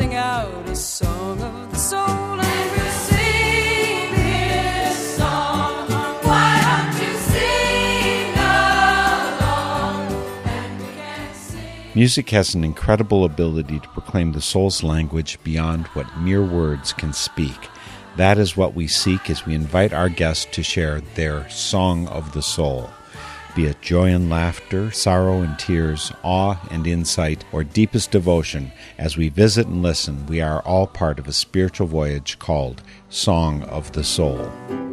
sing out a song of the soul. And we'll sing this song. Why don't you sing along? And we can sing. Music has an incredible ability to proclaim the soul's language beyond what mere words can speak. That is what we seek as we invite our guests to share their song of the soul. Be it joy and laughter, sorrow and tears, awe and insight, or deepest devotion, as we visit and listen, we are all part of a spiritual voyage called Song of the Soul.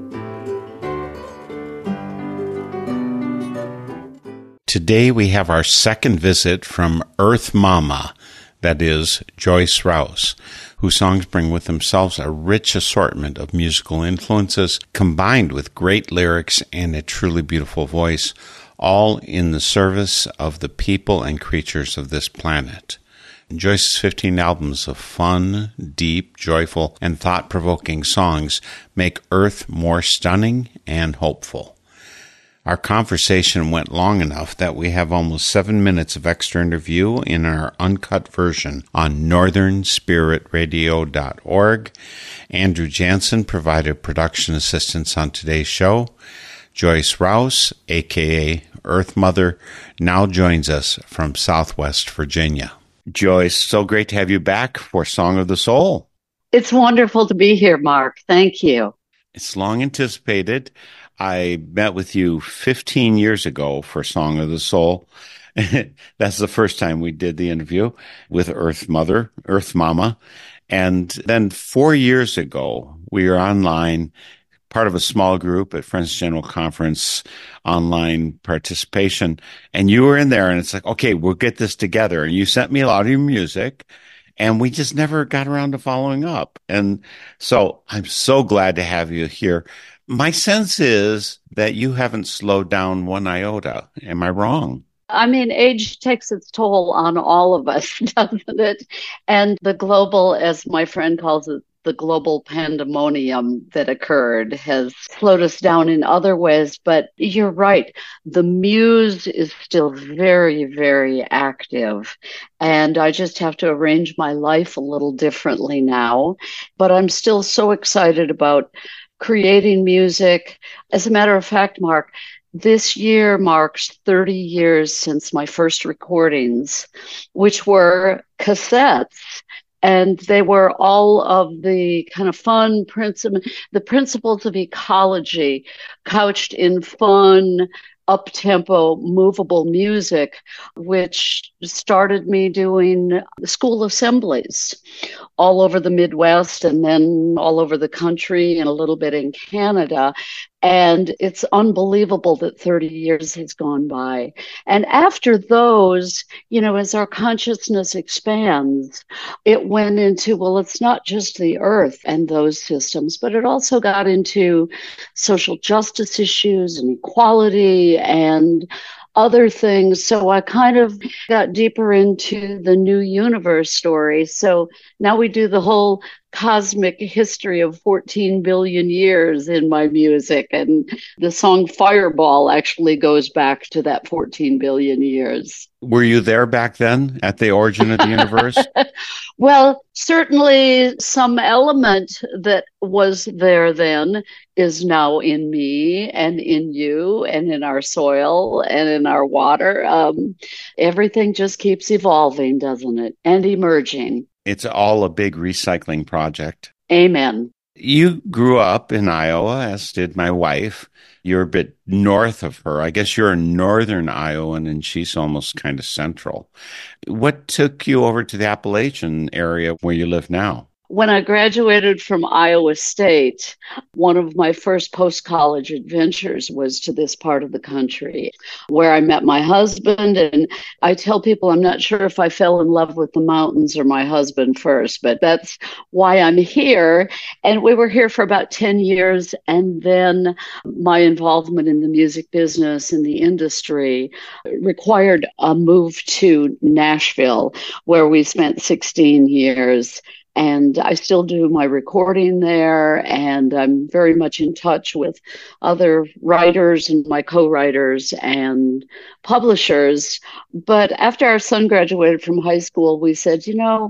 Today we have our second visit from Earth Mama, that is, Joyce Rouse, whose songs bring with themselves a rich assortment of musical influences combined with great lyrics and a truly beautiful voice, all in the service of the people and creatures of this planet. Joyce's 15 albums of fun, deep, joyful, and thought-provoking songs make Earth more stunning and hopeful. Our conversation went long enough that we have almost 7 minutes of extra interview in our uncut version on northernspiritradio.org. Andrew Jansen provided production assistance on today's show. Joyce Rouse, a.k.a. Earth Mother, now joins us from Southwest Virginia. Joyce, so great to have you back for Song of the Soul. It's wonderful to be here, Mark. Thank you. It's long anticipated. I met with you 15 years ago for Song of the Soul. That's the first time we did the interview with Earth Mother, Earth Mama. And then 4 years ago, we were online, part of a small group at Friends General Conference, online participation. And you were in there, and it's like, okay, we'll get this together. And you sent me a lot of your music, and we just never got around to following up. And so I'm so glad to have you here. My sense is that you haven't slowed down one iota. Am I wrong? I mean, age takes its toll on all of us, doesn't it? And the global, as my friend calls it, the global pandemonium that occurred has slowed us down in other ways. But you're right. The muse is still very, very active. And I just have to arrange my life a little differently now. But I'm still so excited about creating music. As a matter of fact, Mark, this year marks 30 years since my first recordings, which were cassettes. And they were all of the kind of fun the principles of ecology couched in fun, up-tempo, movable music, which started me doing school assemblies all over the Midwest and then all over the country and a little bit in Canada. And it's unbelievable that 30 years has gone by. And after those, as our consciousness expands, it went into, well, it's not just the earth and those systems, but it also got into social justice issues and equality and other things. So I kind of got deeper into the new universe story. So now we do the whole cosmic history of 14 billion years in my music. And the song Fireball actually goes back to that 14 billion years. Were you there back then at the origin of the universe? Well, certainly some element that was there then is now in me and in you and in our soil and in our water. Everything just keeps evolving, doesn't it? And emerging. It's all a big recycling project. Amen. You grew up in Iowa, as did my wife. You're a bit north of her. I guess you're a northern Iowan, and she's almost kind of central. What took you over to the Appalachian area where you live now? When I graduated from Iowa State, one of my first post-college adventures was to this part of the country where I met my husband. And I tell people I'm not sure if I fell in love with the mountains or my husband first, but that's why I'm here. And we were here for about 10 years. And then my involvement in the music business and the industry required a move to Nashville, where we spent 16 years. And I still do my recording there, and I'm very much in touch with other writers and my co-writers and publishers. But after our son graduated from high school, we said,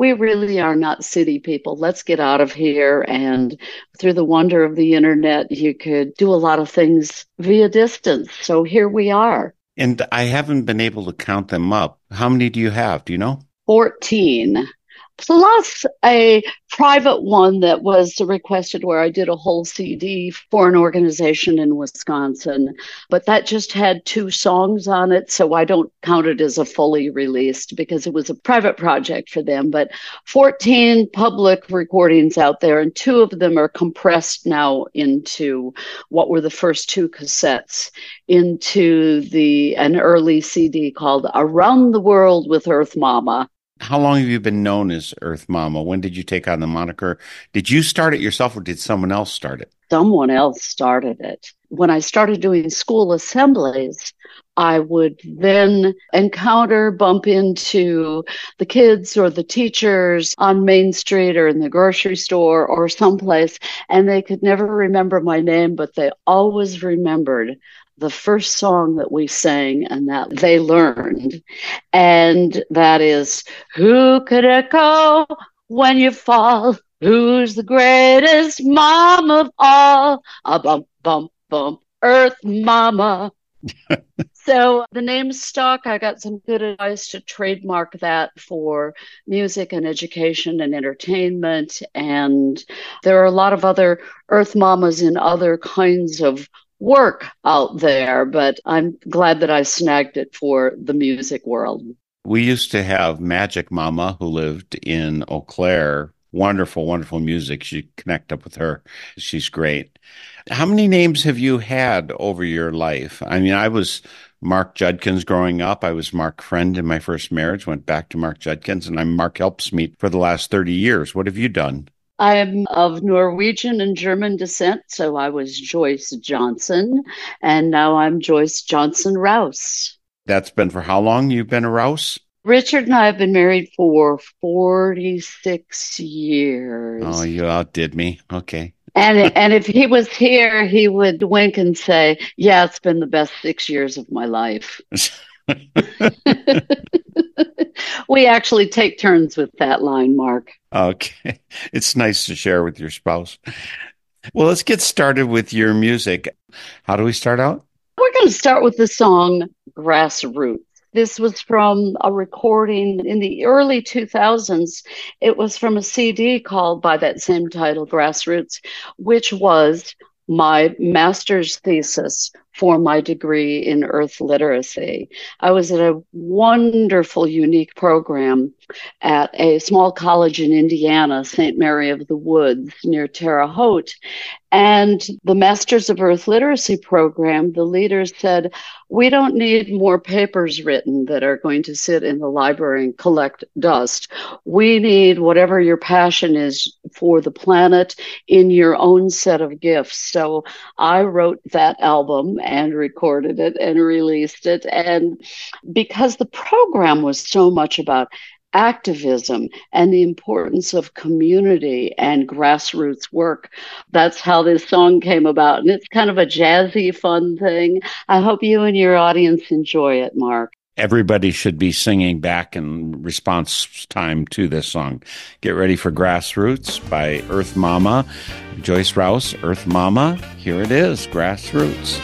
we really are not city people. Let's get out of here. And through the wonder of the internet, you could do a lot of things via distance. So here we are. And I haven't been able to count them up. How many do you have? Do you know? 14. Plus a private one that was requested where I did a whole CD for an organization in Wisconsin. But that just had 2 songs on it, so I don't count it as a fully released because it was a private project for them. But 14 public recordings out there, and 2 of them are compressed now into what were the first 2 cassettes into an early CD called Around the World with Earth Mama. How long have you been known as Earth Mama? When did you take on the moniker? Did you start it yourself or did someone else start it? Someone else started it. When I started doing school assemblies, I would then bump into the kids or the teachers on Main Street or in the grocery store or someplace, and they could never remember my name, but they always remembered the first song that we sang and that they learned. And that is, who could echo when you fall? Who's the greatest mom of all? A bump, bump, bump, Earth Mama. So the name stuck. I got some good advice to trademark that for music and education and entertainment. And there are a lot of other Earth Mamas in other kinds of work out there, but I'm glad that I snagged it for the music world. We used to have Magic Mama who lived in Eau Claire. Wonderful, wonderful music. You connect up with her. She's great. How many names have you had over your life? I mean, I was Mark Judkins growing up. I was Mark Friend in my first marriage, went back to Mark Judkins, and I'm Mark Helpsmeet for the last 30 years. What have you done? I am of Norwegian and German descent, so I was Joyce Johnson, and now I'm Joyce Johnson Rouse. That's been for how long you've been a Rouse? Richard and I have been married for 46 years. Oh, you outdid me. Okay. And if he was here, he would wink and say, yeah, it's been the best 6 years of my life. We actually take turns with that line, Mark. Okay. It's nice to share with your spouse. Well, let's get started with your music. How do we start out? We're going to start with the song Grassroots. This was from a recording in the early 2000s. It was from a CD called by that same title, Grassroots, which was my master's thesis for my degree in Earth Literacy. I was at a wonderful, unique program at a small college in Indiana, St. Mary of the Woods, near Terre Haute. And the Masters of Earth Literacy program, the leaders said, we don't need more papers written that are going to sit in the library and collect dust. We need whatever your passion is for the planet in your own set of gifts. So I wrote that album and recorded it and released it. And because the program was so much about activism and the importance of community and grassroots work, that's how this song came about. And it's kind of a jazzy, fun thing. I hope you and your audience enjoy it, Mark. Everybody should be singing back in response time to this song. Get ready for Grassroots by Earth Mama. Joyce Rouse, Earth Mama. Here it is, Grassroots.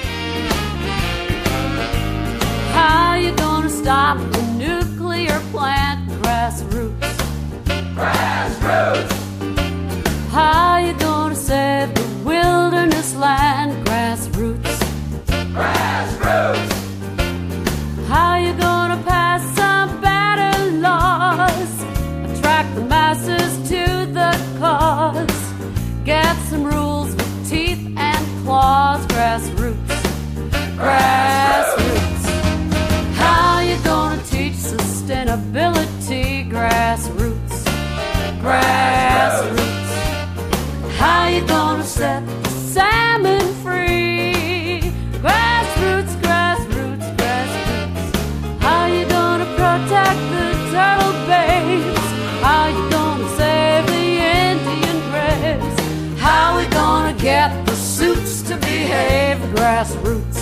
How you gonna stop the nuclear plant? Grassroots. Grassroots. How you gonna save the wilderness land? Grassroots. Grassroots. How you gonna pass some better laws? Attract the masses to the cause. Get some rules with teeth and claws. Grassroots. Grassroots. How you gonna teach sustainability? Grassroots. Grassroots. How you gonna set the salmon free? Grassroots, grassroots, grassroots. How you gonna protect the turtle babes? How you gonna save the Indian graves? How we gonna get the suits to behave? Grassroots,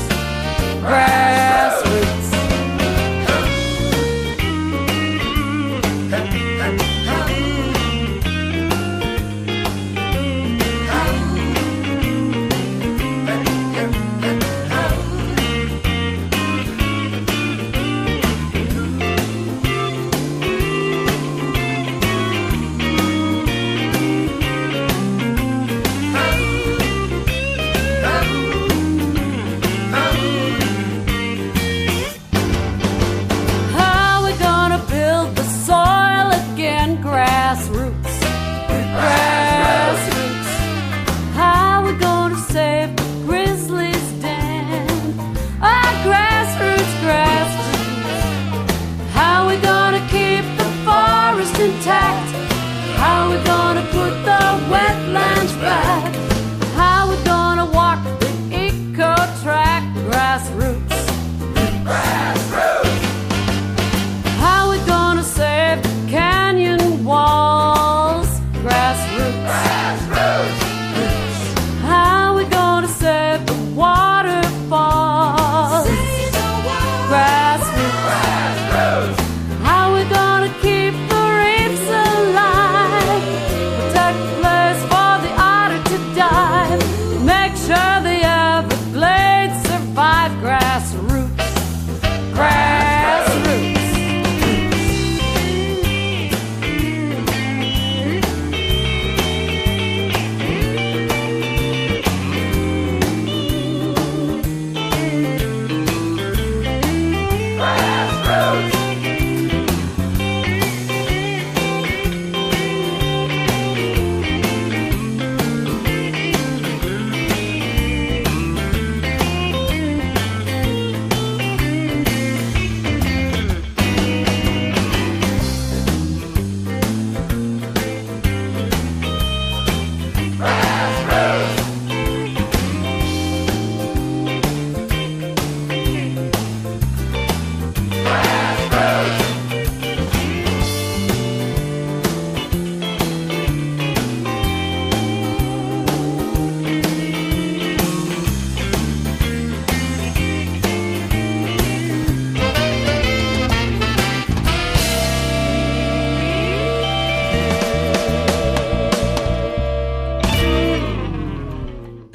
grassroots.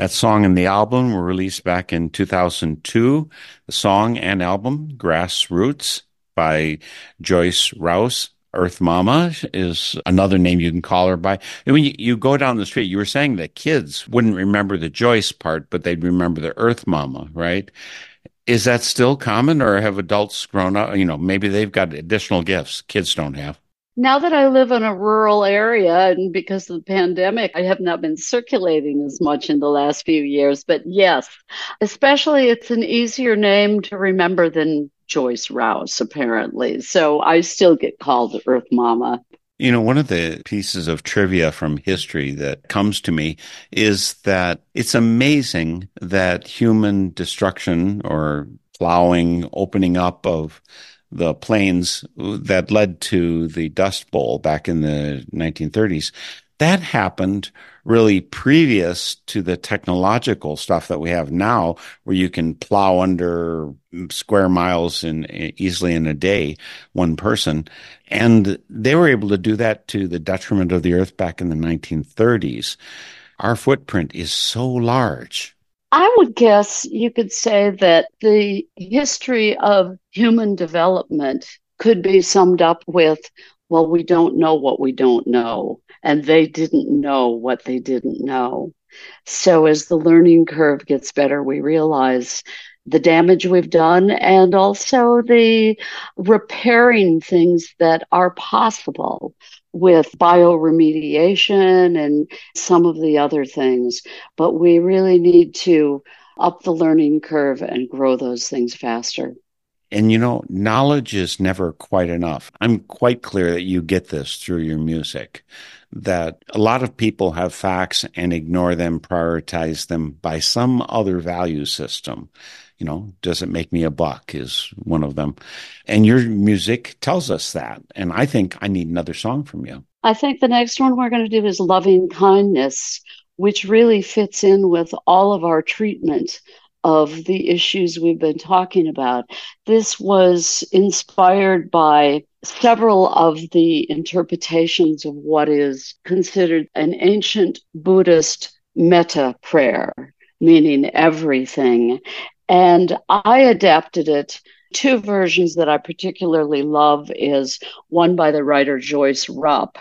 That song and the album were released back in 2002. The song and album, Grassroots by Joyce Rouse. Earth Mama is another name you can call her by. And when you go down the street, you were saying that kids wouldn't remember the Joyce part, but they'd remember the Earth Mama, right? Is that still common, or have adults grown up? Maybe they've got additional gifts kids don't have. Now that I live in a rural area, and because of the pandemic, I have not been circulating as much in the last few years. But yes, especially it's an easier name to remember than Joyce Rouse, apparently. So I still get called Earth Mama. One of the pieces of trivia from history that comes to me is that it's amazing that human destruction or plowing, opening up of the plains that led to the Dust Bowl back in the 1930s, that happened really previous to the technological stuff that we have now, where you can plow under square miles easily in a day, one person. And they were able to do that to the detriment of the earth back in the 1930s. Our footprint is so large. I would guess you could say that the history of human development could be summed up with, well, we don't know what we don't know, and they didn't know what they didn't know. So as the learning curve gets better, we realize the damage we've done and also the repairing things that are possible with bioremediation and some of the other things. But we really need to up the learning curve and grow those things faster. And knowledge is never quite enough. I'm quite clear that you get this through your music, that a lot of people have facts and ignore them, prioritize them by some other value system. Does it make me a buck is one of them. And your music tells us that. And I think I need another song from you. I think the next one we're going to do is Loving Kindness, which really fits in with all of our treatment of the issues we've been talking about. This was inspired by several of the interpretations of what is considered an ancient Buddhist metta prayer, meaning everything. And I adapted it. Two versions that I particularly love is one by the writer Joyce Rupp,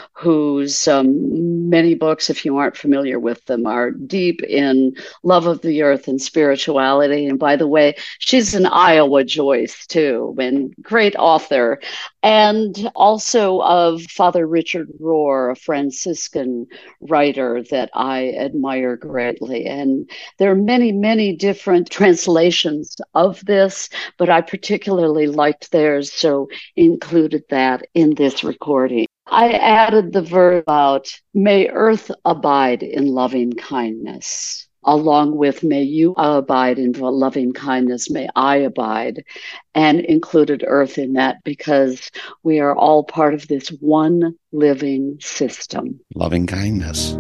whose many books, if you aren't familiar with them, are deep in love of the earth and spirituality. And by the way, she's an Iowa Joyce too, and great author. And also of Father Richard Rohr, a Franciscan writer that I admire greatly. And there are many, many different translations of this, but I particularly liked theirs, so included that in this recording. I added the verse about, may earth abide in loving kindness, along with, may you abide in loving kindness, may I abide, and included earth in that because we are all part of this one living system. Loving kindness.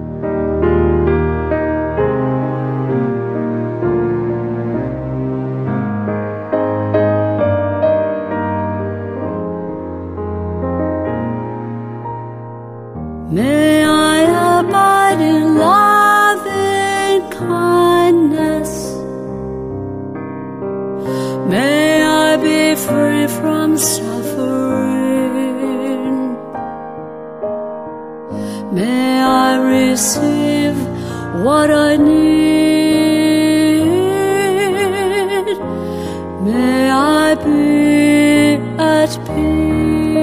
May I abide in loving kindness. May I be free from suffering. May I receive what I need. May I be at peace.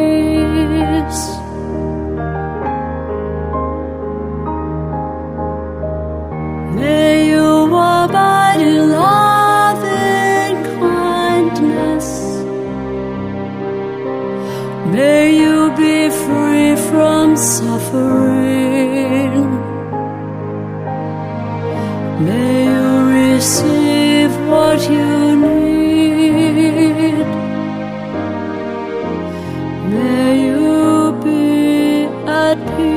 May you abide in loving kindness. May you be free from suffering. May you receive what you need. May you be at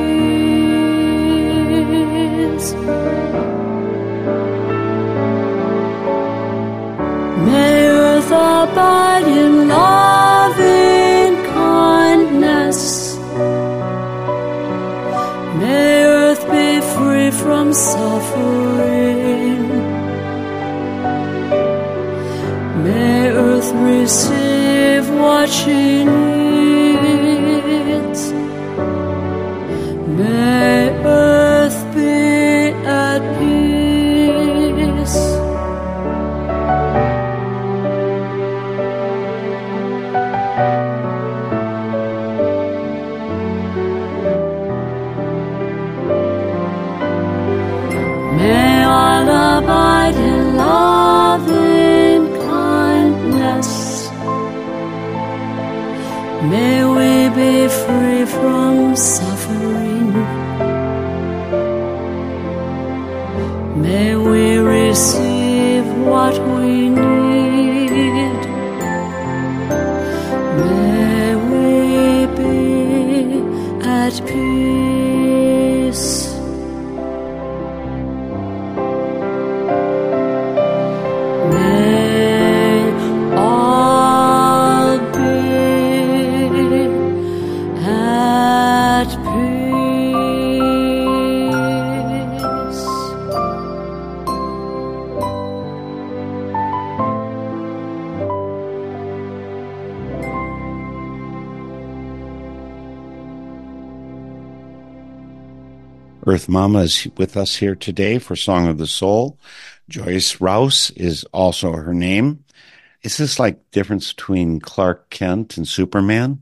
peace. May earth abide in loving kindness. May earth be free from suffering. what she needs. May earth be at peace. May all abide in loving kindness. May we be free from suffering. May we receive what we need. May we be at peace. May all be at peace. Earth Mama is with us here today for Song of the Soul. Joyce Rouse is also her name. Is this like the difference between Clark Kent and Superman?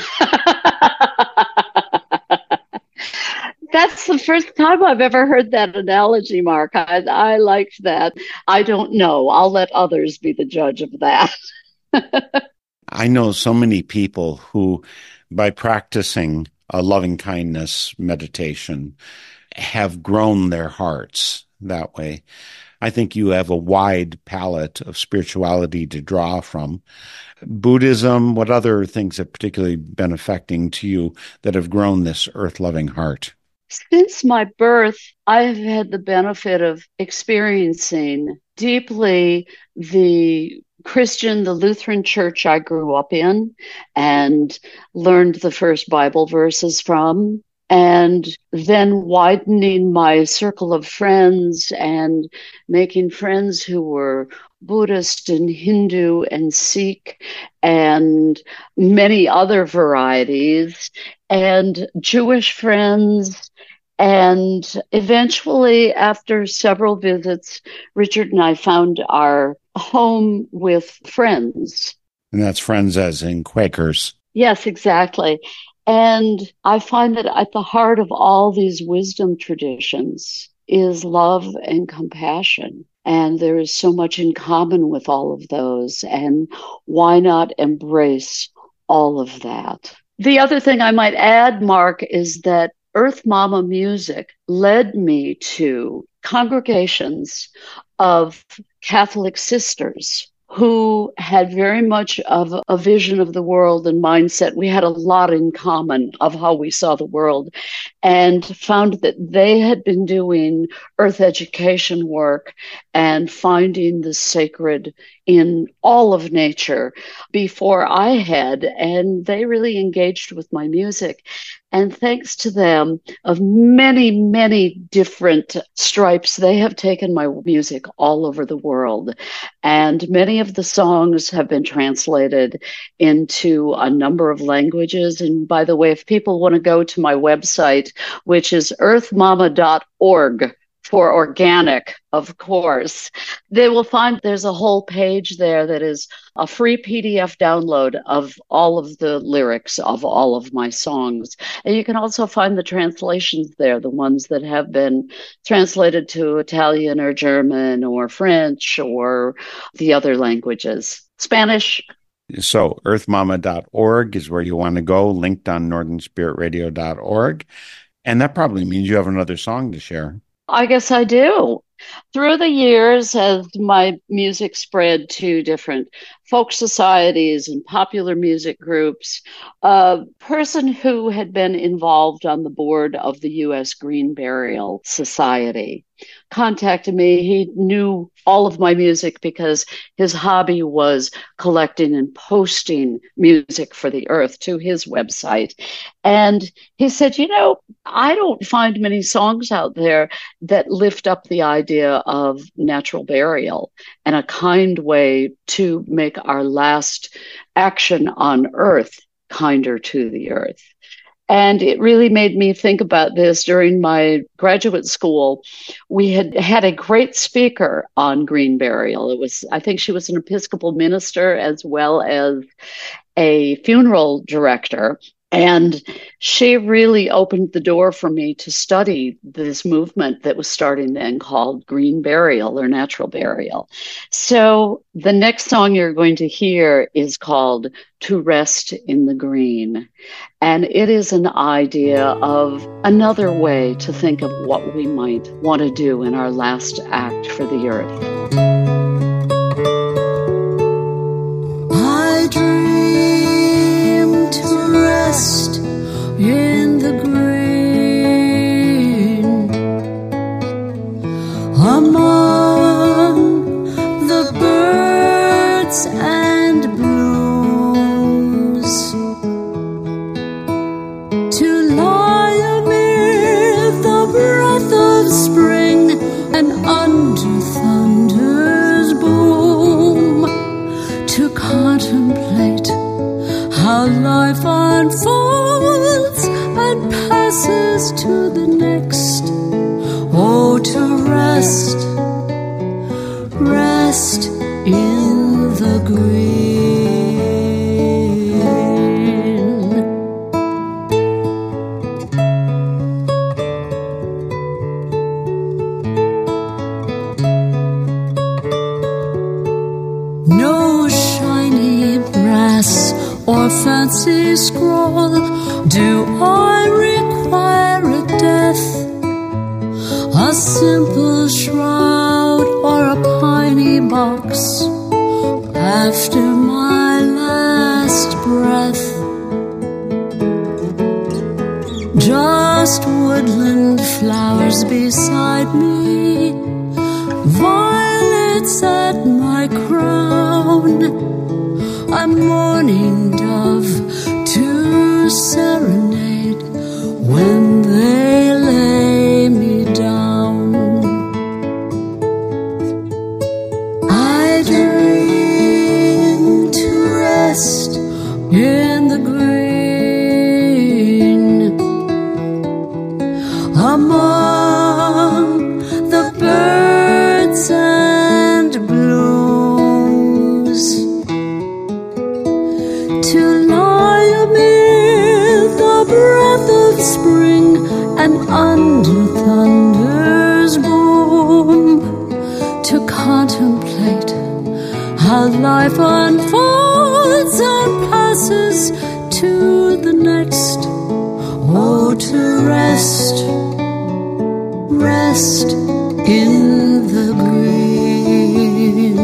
That's the first time I've ever heard that analogy, Mark. I liked that. I don't know. I'll let others be the judge of that. I know so many people who, by practicing a loving kindness meditation, have grown their hearts that way. I think you have a wide palette of spirituality to draw from. Buddhism, what other things have particularly been affecting to you that have grown this earth-loving heart? Since my birth, I have had the benefit of experiencing deeply the Lutheran church I grew up in and learned the first Bible verses from, and then widening my circle of friends and making friends who were Buddhist and Hindu and Sikh and many other varieties, and Jewish friends. And eventually, after several visits, Richard and I found our home with Friends. And that's friends as in Quakers. Yes, exactly. And I find that at the heart of all these wisdom traditions is love and compassion. And there is so much in common with all of those. And why not embrace all of that? The other thing I might add, Mark, is that Earth Mama music led me to congregations of Catholic sisters who had very much of a vision of the world and mindset. We had a lot in common of how we saw the world, and found that they had been doing earth education work and finding the sacred in all of nature before I had, and they really engaged with my music. And thanks to them, of many, many different stripes, they have taken my music all over the world. And many of the songs have been translated into a number of languages. And by the way, if people want to go to my website, which is earthmama.org, for organic, of course, they will find there's a whole page there that is a free PDF download of all of the lyrics of all of my songs. And you can also find the translations there, the ones that have been translated to Italian or German or French or the other languages. Spanish. So earthmama.org is where you want to go, linked on northernspiritradio.org. And that probably means you have another song to share. I guess I do. Through the years, as my music spread to different folk societies and popular music groups, a person who had been involved on the board of the U.S. Green Burial Society contacted me. He knew all of my music because his hobby was collecting and posting music for the earth to his website. And he said, I don't find many songs out there that lift up the idea of natural burial and a kind way to make our last action on earth kinder to the earth. And it really made me think about this during my graduate school. We had a great speaker on green burial. I think she was an Episcopal minister as well as a funeral director. And she really opened the door for me to study this movement that was starting then called green burial or natural burial. So the next song you're going to hear is called To Rest in the Green. And it is an idea of another way to think of what we might want to do in our last act for the earth. I dream to rest in the green among the birds and blooms, to lie amid the breath of spring and under thunder's boom, to contemplate how life unfolds and passes to the next. Oh, to rest in the green. No shiny brass or fancy scroll do I require at death, a simple shroud or a piney box after my last breath. Just woodland flowers beside me, violets at my crown, a mourning dove to serenade when they lay me down. I dream to rest in the green among the birds and blooms, to lie amid the breath of spring and under thunder's boom, to contemplate how life unfolds and passes to the next. Oh, to rest in the green.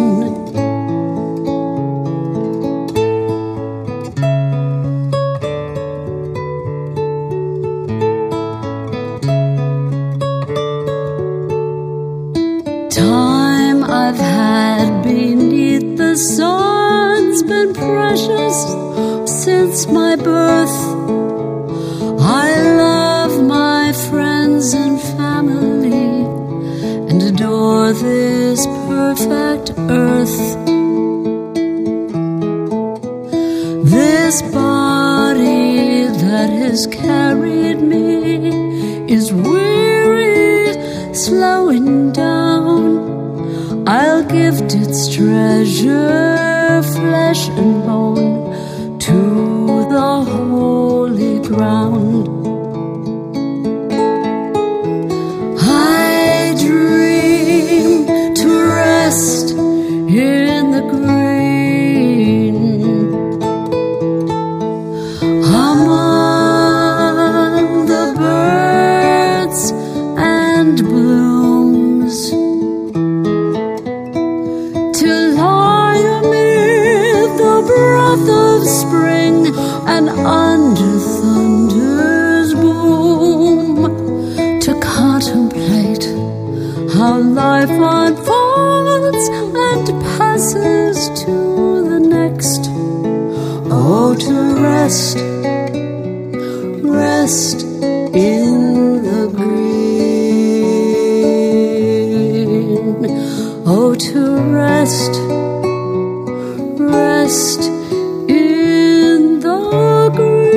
Time I've had beneath the sun's been precious since my birth. I love my friends and family and adore this perfect earth. This body that has carried me is weary, slowing down. I'll gift its treasure, flesh and bone, to the holy ground. I dream to rest in the green among the birds and blooms, to lie amid the breath of spring and under thunder go to rest, rest in the green.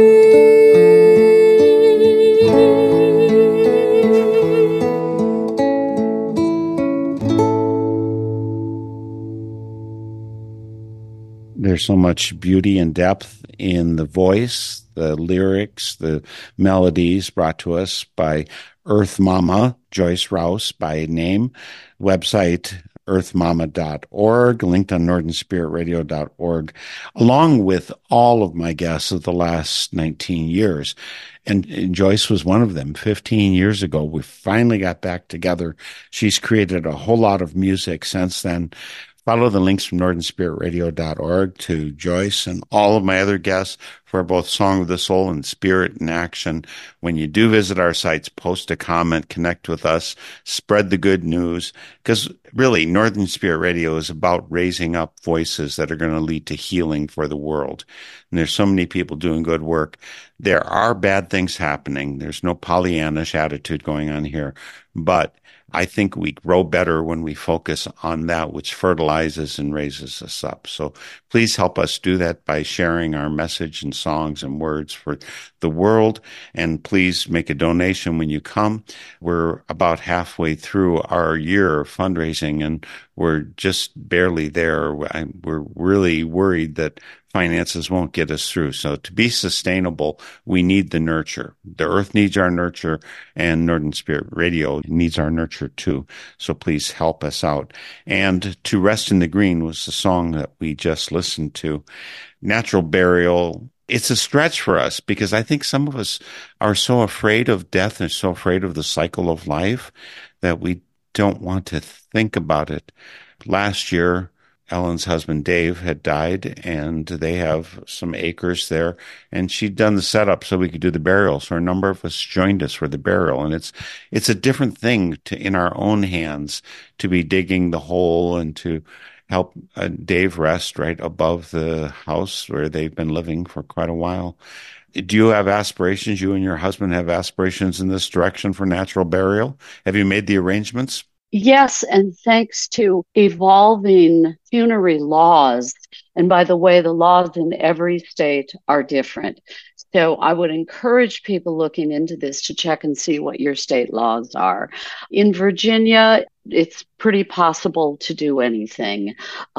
There's so much beauty and depth in the voice, the lyrics, the melodies brought to us by Earth Mama, Joyce Rouse by name, website earthmama.org, linked on northernspiritradio.org, along with all of my guests of the last 19 years. And Joyce was one of them. 15 years ago, we finally got back together. She's created a whole lot of music since then. Follow the links from northernspiritradio.org to Joyce and all of my other guests for both Song of the Soul and Spirit in Action. When you do visit our sites, post a comment, connect with us, spread the good news, because really Northern Spirit Radio is about raising up voices that are going to lead to healing for the world. And there's so many people doing good work. There are bad things happening. There's no Pollyannish attitude going on here, but I think we grow better when we focus on that which fertilizes and raises us up. So please help us do that by sharing our message and songs and words for the world. And please make a donation when you come. We're about halfway through our year of fundraising, and we're just barely there. We're really worried that finances won't get us through. So to be sustainable, we need the nurture. The earth needs our nurture, and Northern Spirit Radio needs our nurture too. So please help us out. And To Rest in the Green was the song that we just listened to. Natural burial. It's a stretch for us because I think some of us are so afraid of death and so afraid of the cycle of life that we don't want to think about it. Last year, Ellen's husband, Dave, had died, and they have some acres there, and she'd done the setup so we could do the burial. So a number of us joined us for the burial, and it's a different thing to, in our own hands, to be digging the hole and to help Dave rest right above the house where they've been living for quite a while. Do you have aspirations? You and your husband have aspirations in this direction for natural burial? Have you made the arrangements? Yes, and thanks to evolving funerary laws, and by the way, the laws in every state are different. So I would encourage people looking into this to check and see what your state laws are. In Virginia, it's pretty possible to do anything.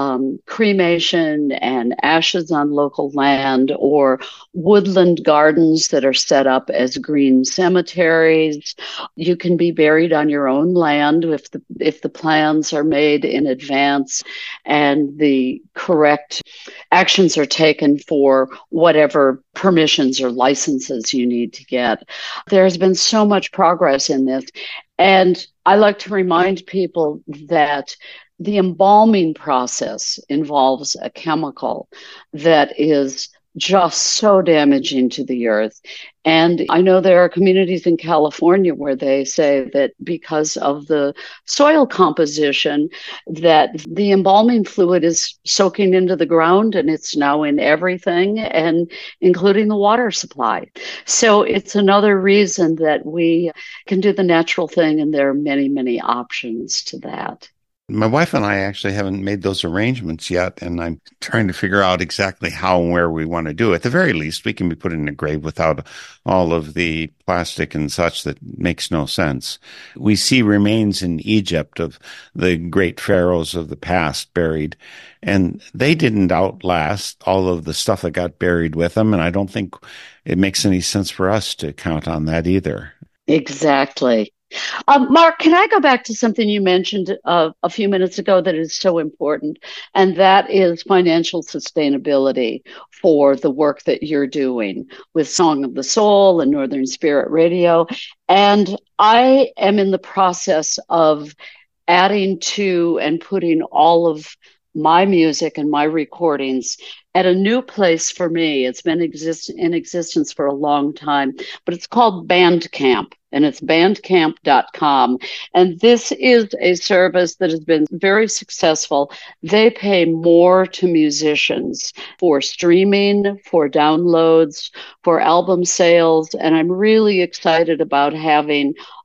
Cremation and ashes on local land, or woodland gardens that are set up as green cemeteries. You can be buried on your own land if the plans are made in advance and the correct actions are taken for whatever permissions or licenses you need to get. There's been so much progress in this. And I like to remind people that the embalming process involves a chemical that is just so damaging to the earth. And I know there are communities in California where they say that because of the soil composition, that the embalming fluid is soaking into the ground, and it's now in everything, and including the water supply. So it's another reason that we can do the natural thing, and there are many, many options to that. My wife and I actually haven't made those arrangements yet, and I'm trying to figure out exactly how and where we want to do it. At the very least, we can be put in a grave without all of the plastic and such that makes no sense. We see remains in Egypt of the great pharaohs of the past buried, and they didn't outlast all of the stuff that got buried with them, and I don't think it makes any sense for us to count on that either. Exactly. Mark, can I go back to something you mentioned a few minutes ago that is so important, and that is financial sustainability for the work that you're doing with Song of the Soul and Northern Spirit Radio. And I am in the process of adding to and putting all of my music and my recordings at a new place for me. It's been in existence for a long time, but it's called Bandcamp, and it's bandcamp.com. And this is a service that has been very successful. They pay more to musicians for streaming, for downloads, for album sales. And I'm really excited about having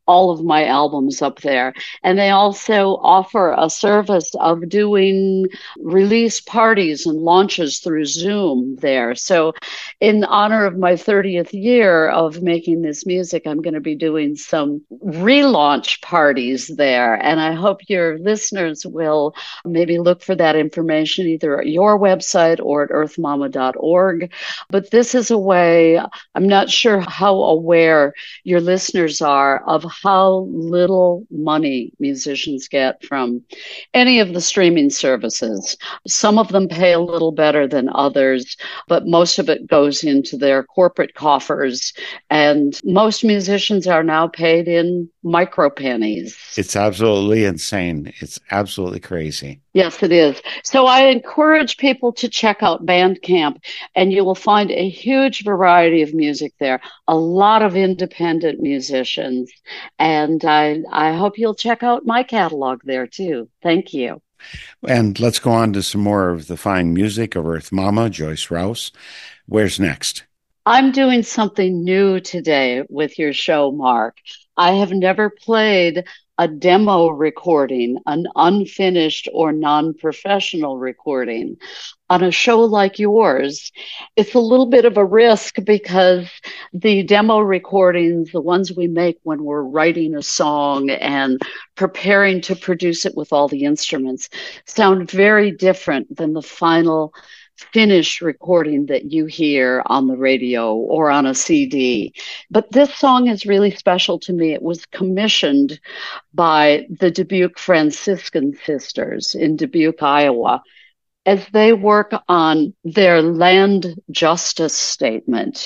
all of my albums up there. And they also offer a service of doing release parties and launches through Zoom there. So, in honor of my 30th year of making this music, I'm going to be doing some relaunch parties there. And I hope your listeners will maybe look for that information either at your website or at earthmama.org. But this is a way, I'm not sure how aware your listeners are of how little money musicians get from any of the streaming services. Some of them pay a little better than others, but most of it goes into their corporate coffers. And most musicians are now paid in micro pennies. It's absolutely insane. It's absolutely crazy. Yes, it is. So I encourage people to check out Bandcamp, and you will find a huge variety of music there, a lot of independent musicians. And I hope you'll check out my catalog there too. Thank you. And let's go on to some more of the fine music of Earth Mama, Joyce Rouse. Where's next? I'm doing something new today with your show, Mark. I have never played a demo recording, an unfinished or non-professional recording on a show like yours. It's a little bit of a risk because the demo recordings, the ones we make when we're writing a song and preparing to produce it with all the instruments, sound very different than the final finished recording that you hear on the radio or on a CD. But this song is really special to me. It was commissioned by the Dubuque Franciscan Sisters in Dubuque, Iowa, as they work on their land justice statement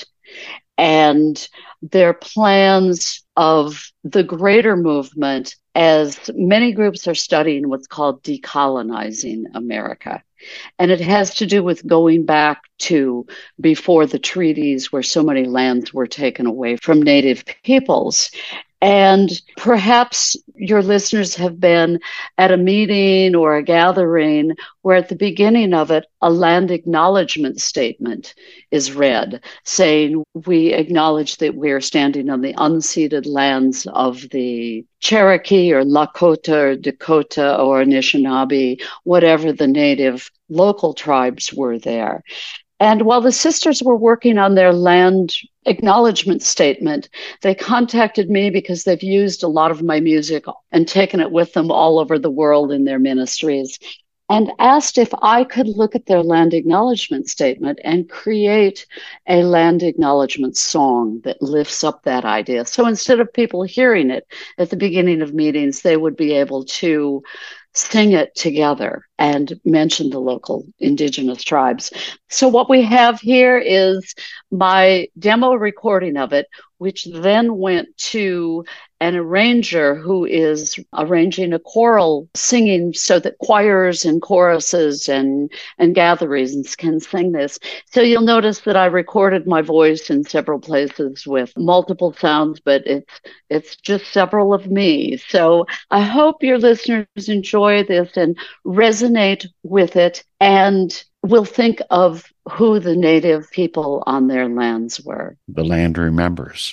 and their plans of the greater movement, as many groups are studying what's called decolonizing America. And it has to do with going back to before the treaties where so many lands were taken away from Native peoples. And perhaps your listeners have been at a meeting or a gathering where at the beginning of it, a land acknowledgement statement is read, saying we acknowledge that we are standing on the unceded lands of the Cherokee or Lakota or Dakota or Anishinaabe, whatever the native local tribes were there. And while the sisters were working on their land acknowledgement statement, they contacted me because they've used a lot of my music and taken it with them all over the world in their ministries, and asked if I could look at their land acknowledgement statement and create a land acknowledgement song that lifts up that idea. So instead of people hearing it at the beginning of meetings, they would be able to sing it together and mention the local indigenous tribes. So what we have here is my demo recording of it, which then went to an arranger who is arranging a choral singing so that choirs and choruses and gatherings can sing this. So you'll notice that I recorded my voice in several places with multiple sounds, but it's just several of me. So I hope your listeners enjoy this and resonate with it and will think of who the native people on their lands were. The land remembers.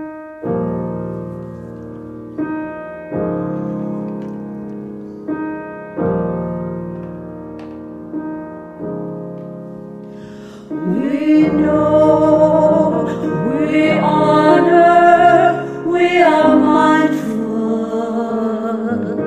We know, we honor, we are mindful.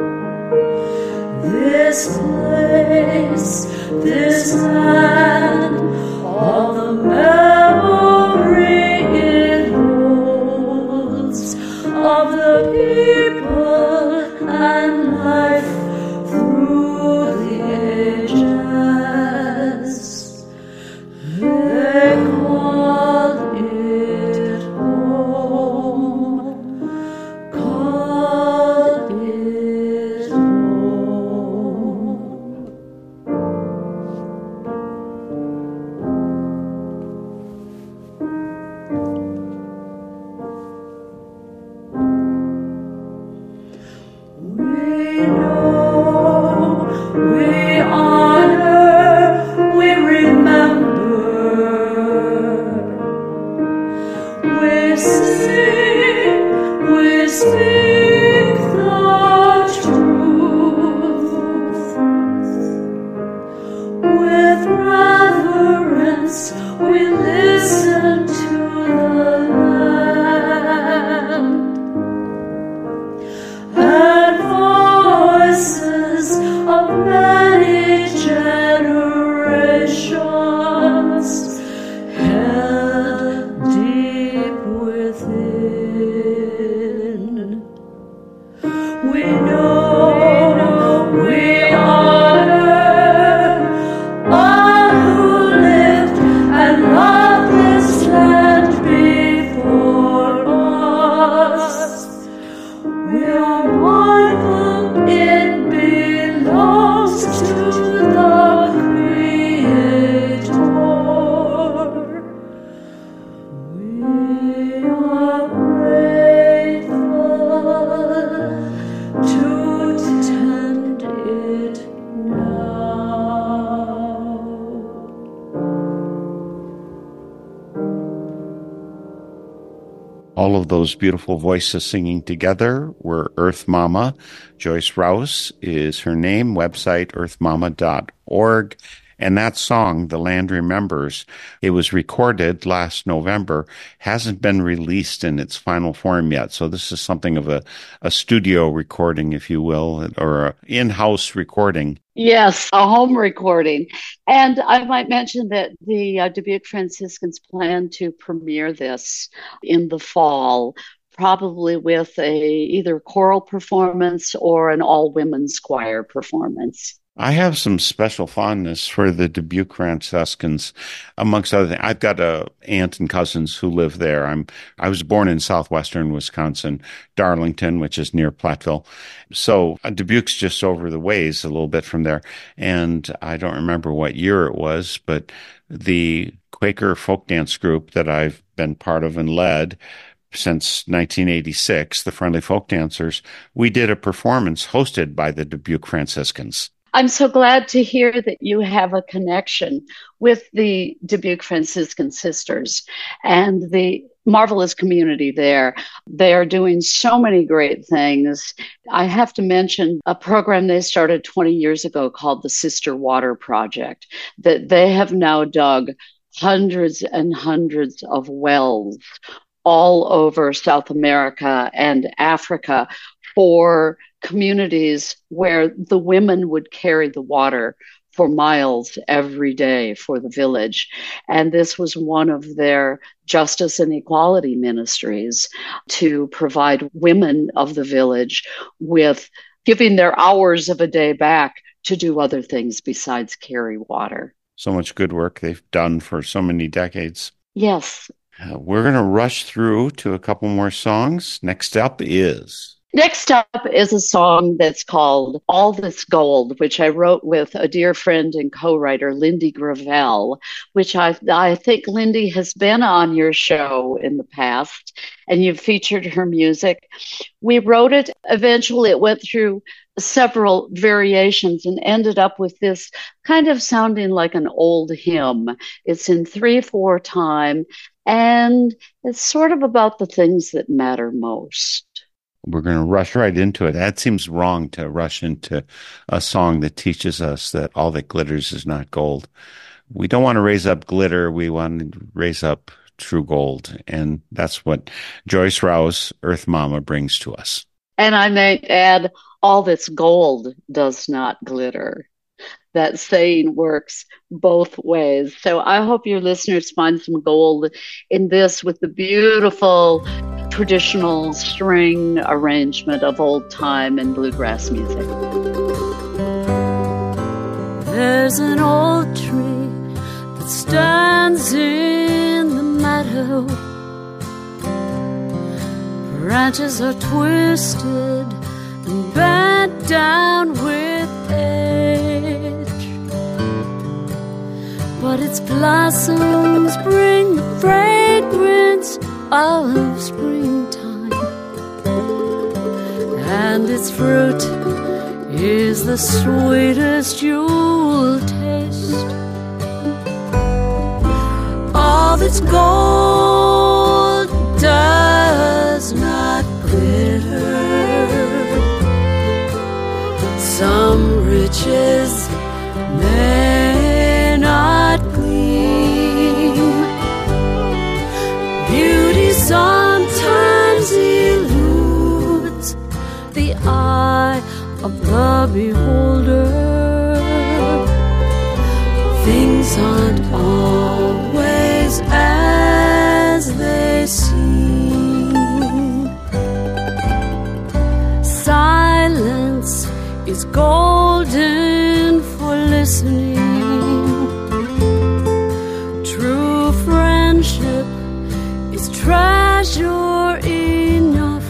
This place, this land, all the memory it holds of the people and life through the ages. They call it home, call it home. We know, we honor, we remember. We sing, we speak. We know we honor all who lived and loved this land before us. We are mindful it belongs to the Creator. We are grateful to tend it now. All of those beautiful voices singing together were Earth Mama. Joyce Rouse is her name, website earthmama.org. And that song, The Land Remembers, it was recorded last November, hasn't been released in its final form yet. So this is something of a studio recording, if you will, or an in-house recording. Yes, a home recording. And I might mention that the Dubuque Franciscans plan to premiere this in the fall, probably with either choral performance or an all-women's choir performance. I have some special fondness for the Dubuque Franciscans, amongst other things. I've got a aunt and cousins who live there. I was born in southwestern Wisconsin, Darlington, which is near Platteville. So Dubuque's just over the ways a little bit from there. And I don't remember what year it was, but the Quaker folk dance group that I've been part of and led since 1986, the Friendly Folk Dancers, we did a performance hosted by the Dubuque Franciscans. I'm so glad to hear that you have a connection with the Dubuque Franciscan Sisters and the marvelous community there. They are doing so many great things. I have to mention a program they started 20 years ago called the Sister Water Project, that they have now dug hundreds and hundreds of wells all over South America and Africa for communities where the women would carry the water for miles every day for the village. And this was one of their justice and equality ministries, to provide women of the village with giving their hours of a day back to do other things besides carry water. So much good work they've done for so many decades. Yes. We're going to rush through to a couple more songs. Next up is a song that's called All This Gold, which I wrote with a dear friend and co-writer, Lindy Gravel, which I think Lindy has been on your show in the past, and you've featured her music. We wrote it. Eventually, it went through several variations and ended up with this kind of sounding like an old hymn. It's in 3/4 time, and it's sort of about the things that matter most. We're going to rush right into it. That seems wrong, to rush into a song that teaches us that all that glitters is not gold. We don't want to raise up glitter. We want to raise up true gold. And that's what Joyce Rouse, Earth Mama, brings to us. And I may add, all that's gold does not glitter. That saying works both ways. So I hope your listeners find some gold in this, with the beautiful traditional string arrangement of old time and bluegrass music. There's an old tree that stands in the meadow. Branches are twisted and bent down with age, but its blossoms bring the fragrance of springtime, and its fruit is the sweetest you'll taste. All that's gold does not glitter. Some riches may not gleam. Beauty sometimes eludes the eye of the beholder. Things aren't always as they seem. is golden for listening. True friendship is treasure enough.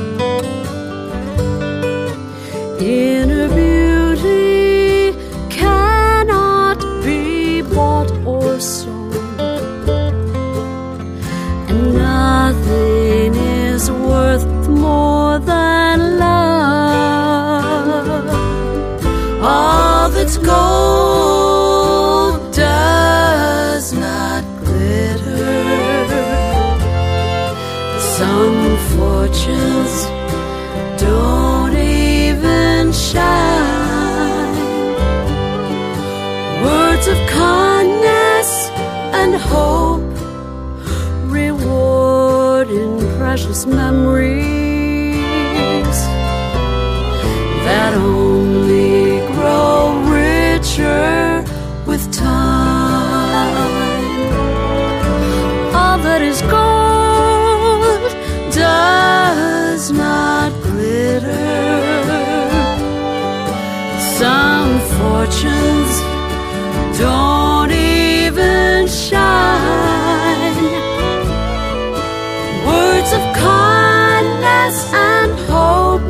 Inner beauty cannot be bought or sold, and nothing is worth more than love. All that's gold does not glitter. Some fortunes don't even shine. Words of kindness and hope, reward in precious memories that only grow richer with time. All that is gold does not glitter. Some fortunes don't even shine. Words of kindness and hope,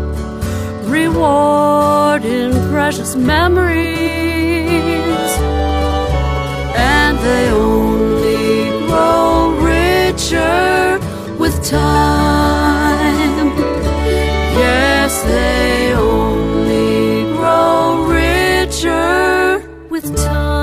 reward in precious memories, and they only grow richer with time. Yes, they only grow richer with time.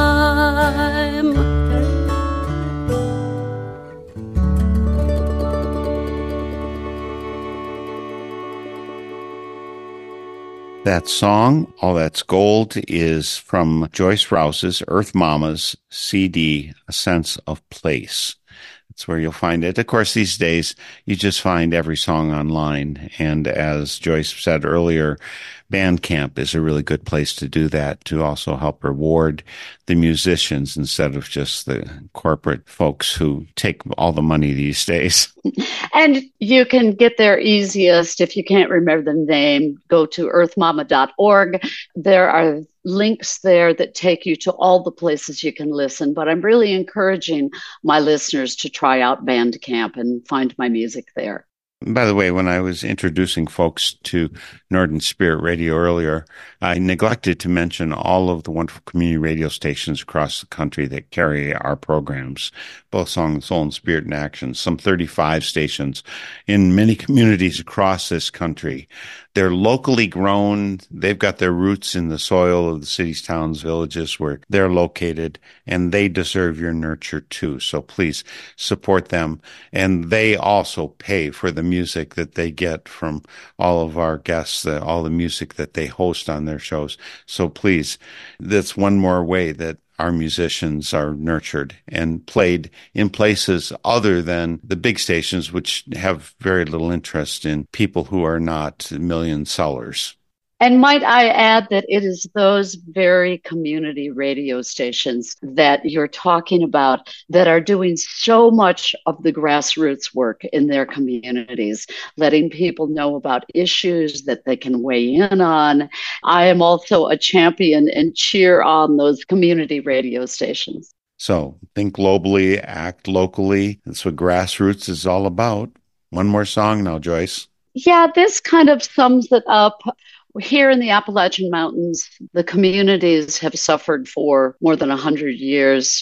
That song, All That's Gold, is from Joyce Rouse's Earth Mama's CD, A Sense of Place. That's where you'll find it. Of course, these days, you just find every song online. And as Joyce said earlier, Bandcamp is a really good place to do that, to also help reward the musicians instead of just the corporate folks who take all the money these days. And you can get there easiest if you can't remember the name. Go to earthmama.org. There are links there that take you to all the places you can listen. But I'm really encouraging my listeners to try out Bandcamp and find my music there. By the way, when I was introducing folks to Northern Spirit Radio earlier, I neglected to mention all of the wonderful community radio stations across the country that carry our programs, both Song, Soul, and Spirit in Action, some 35 stations in many communities across this country. They're locally grown. They've got their roots in the soil of the cities, towns, villages where they're located, and they deserve your nurture too. So please support them. And they also pay for the music that they get from all of our guests, all the music that they host on their shows. So please, that's one more way that our musicians are nurtured and played in places other than the big stations, which have very little interest in people who are not million sellers. And might I add that it is those very community radio stations that you're talking about that are doing so much of the grassroots work in their communities, letting people know about issues that they can weigh in on. I am also a champion and cheer on those community radio stations. So think globally, act locally. That's what grassroots is all about. One more song now, Joyce. Yeah, this kind of sums it up. Here in the Appalachian Mountains, the communities have suffered for more than 100 years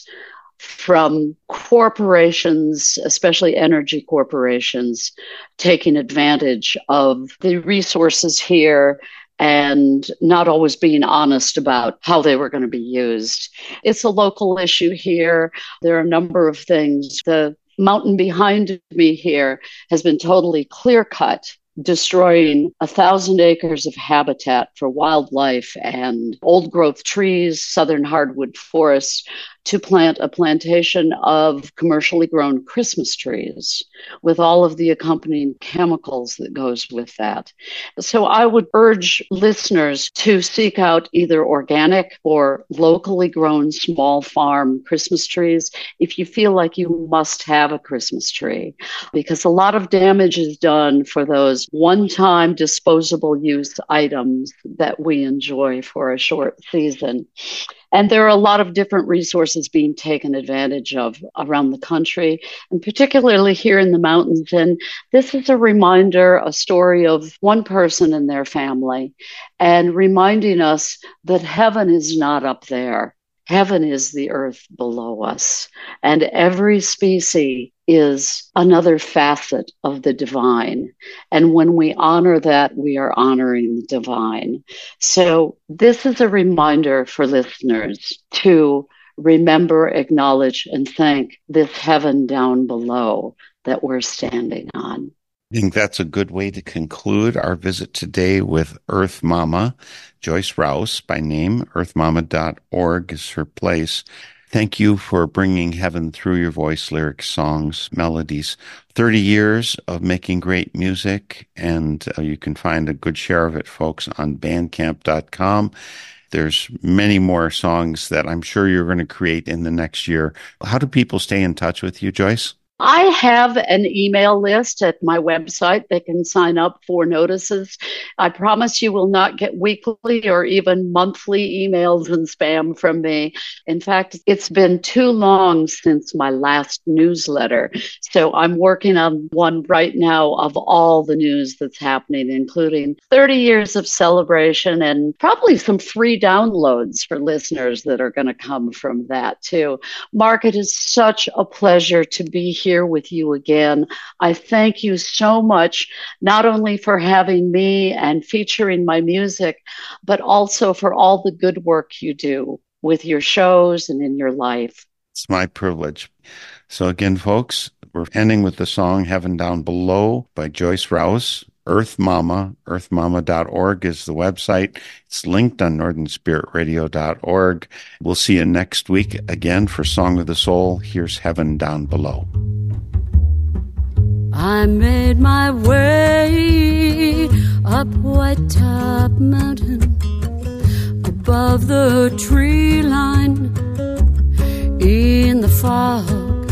from corporations, especially energy corporations, taking advantage of the resources here and not always being honest about how they were going to be used. It's a local issue here. There are a number of things. The mountain behind me here has been totally clear-cut, destroying 1,000 acres of habitat for wildlife and old growth trees, southern hardwood forests, to plant a plantation of commercially grown Christmas trees with all of the accompanying chemicals that goes with that. So I would urge listeners to seek out either organic or locally grown small farm Christmas trees if you feel like you must have a Christmas tree, because a lot of damage is done for those one-time disposable use items that we enjoy for a short season. And there are a lot of different resources being taken advantage of around the country, and particularly here in the mountains. And this is a reminder, a story of one person and their family, and reminding us that heaven is not up there. Heaven is the earth below us, and every species is another facet of the divine. And when we honor that, we are honoring the divine. So this is a reminder for listeners to remember, acknowledge, and thank this heaven down below that we're standing on. I think that's a good way to conclude our visit today with Earth Mama, Joyce Rouse by name. earthmama.org is her place. Thank you for bringing heaven through your voice, lyrics, songs, melodies. 30 years of making great music, and you can find a good share of it, folks, on bandcamp.com. There's many more songs that I'm sure you're going to create in the next year. How do people stay in touch with you, Joyce? I have an email list at my website. They can sign up for notices. I promise you will not get weekly or even monthly emails and spam from me. In fact, it's been too long since my last newsletter. So I'm working on one right now of all the news that's happening, including 30 years of celebration and probably some free downloads for listeners that are going to come from that too. Mark, it is such a pleasure to be here with you again. I thank you so much, not only for having me and featuring my music, but also for all the good work you do with your shows and in your life. It's my privilege. So again, folks, we're ending with the song Heaven Down Below by Joyce Rouse. Earth Mama, earthmama.org is the website. It's linked on northernspiritradio.org. We'll see you next week again for Song of the Soul. Here's Heaven Down Below. I made my way up White Top Mountain above the tree line in the fog.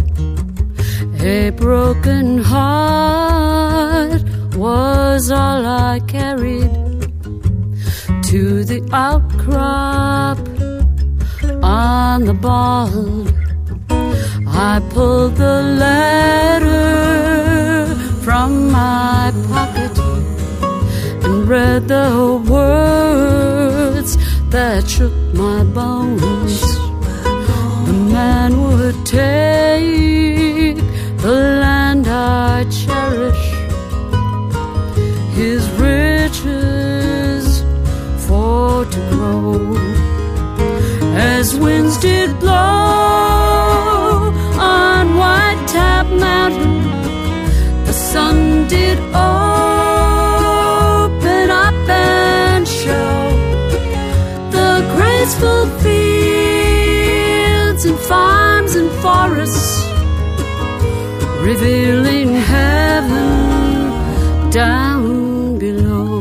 A broken heart was all I carried to the outcrop on the bald. I pulled the letter from my pocket and read the words that shook my bones. The man would take the land I cherish, his riches for to grow. As winds did blow on White Top Mountain, the sun did open up and show the graceful fields and farms and forests, revealing heaven down below.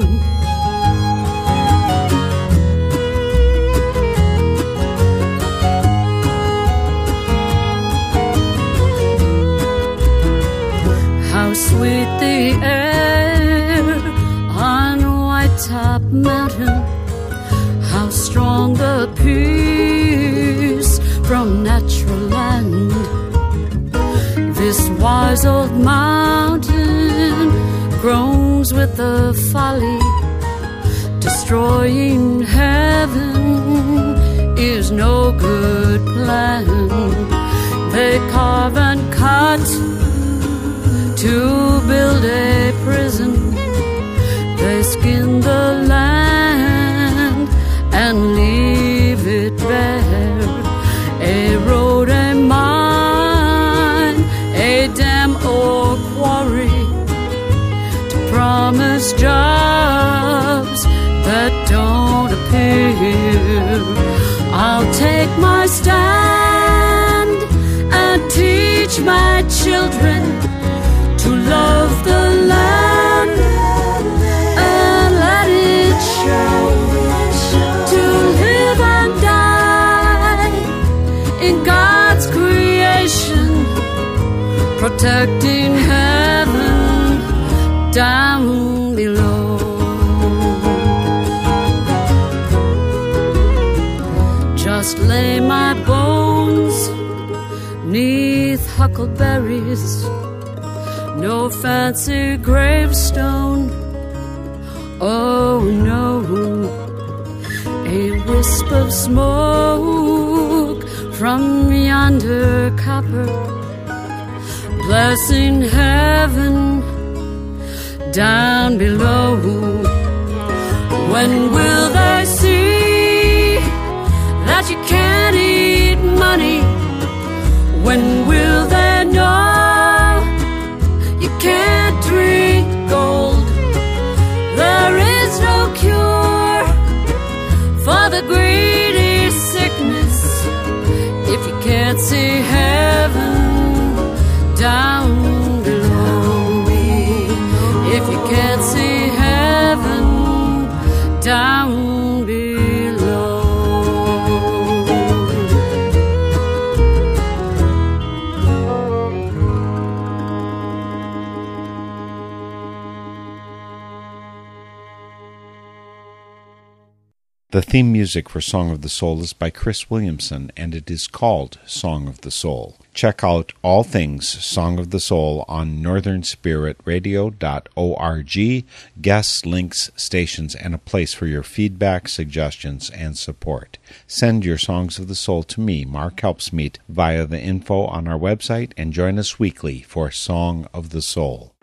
How sweet the air on White Top Mountain, how strong the peace from natural land. This wise old mountain groans with the folly, destroying heaven is no good plan. They carve and cut to build a prison. They skin the land and leave it bare. A road, a mine, a dam or quarry to promise jobs that don't appear. I'll take my stand my children to love the land and let it show, to live and die in God's creation, protecting heaven down below. Just lay my bones 'neath huckleberries, no fancy gravestone, oh no, a wisp of smoke from yonder copper, blessing heaven down below. When will they see that you can't eat money? When will they know you can't drink gold? There is no cure for the greedy sickness if you can't see heaven down below. If you can't see heaven down below. The theme music for Song of the Soul is by Chris Williamson, and it is called Song of the Soul. Check out all things Song of the Soul on northernspiritradio.org, guests, links, stations, and a place for your feedback, suggestions, and support. Send your Songs of the Soul to me, Mark Helpsmeet, via the info on our website, and join us weekly for Song of the Soul.